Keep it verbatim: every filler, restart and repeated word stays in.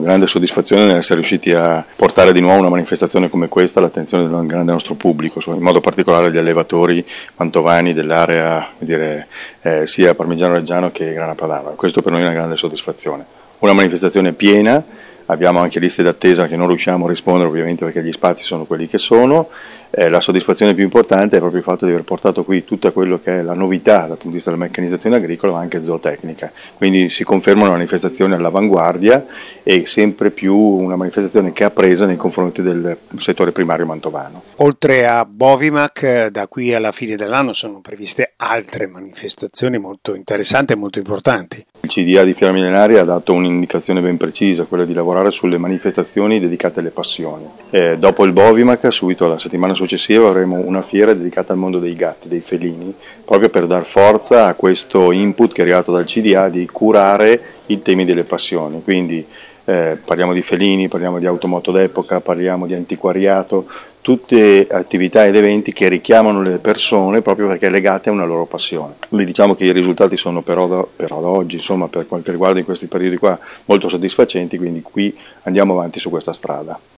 grande soddisfazione nell'essere riusciti a portare di nuovo una manifestazione come questa all'attenzione del grande nostro pubblico, in modo particolare gli allevatori mantovani dell'area, dire, eh, sia Parmigiano Reggiano che Grana Padano. Questo per noi è una grande soddisfazione. Una manifestazione piena, abbiamo anche liste d'attesa che non riusciamo a rispondere ovviamente perché gli spazi sono quelli che sono. Eh, la soddisfazione più importante è proprio il fatto di aver portato qui tutta quello che è la novità dal punto di vista della meccanizzazione agricola ma anche zootecnica, quindi si conferma una manifestazione all'avanguardia e sempre più una manifestazione che ha presa nei confronti del settore primario mantovano. Oltre a Bovimac, da qui alla fine dell'anno sono previste altre manifestazioni molto interessanti e molto importanti. Il C D A di Fiera Millenaria ha dato un'indicazione ben precisa, quella di lavorare sulle manifestazioni dedicate alle passioni. Eh, dopo il Bovimac, subito la settimana successiva, avremo una fiera dedicata al mondo dei gatti, dei felini, proprio per dar forza a questo input che è arrivato dal C D A di curare i temi delle passioni. Quindi eh, parliamo di felini, parliamo di automoto d'epoca, parliamo di antiquariato, tutte attività ed eventi che richiamano le persone proprio perché legate a una loro passione. Quindi diciamo che i risultati sono però da, però da oggi, insomma, per quel che riguarda in questi periodi qua, molto soddisfacenti, quindi qui andiamo avanti su questa strada.